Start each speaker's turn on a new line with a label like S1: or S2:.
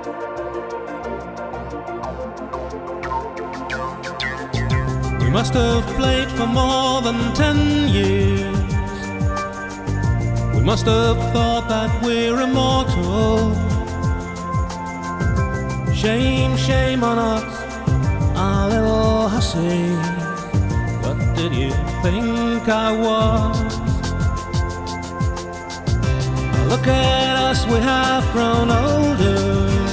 S1: We must have played for more than 10 years. We must have thought that we're immortal. Shame, shame on us, our little hussy. What did you think I was? Look at us, we have grown older.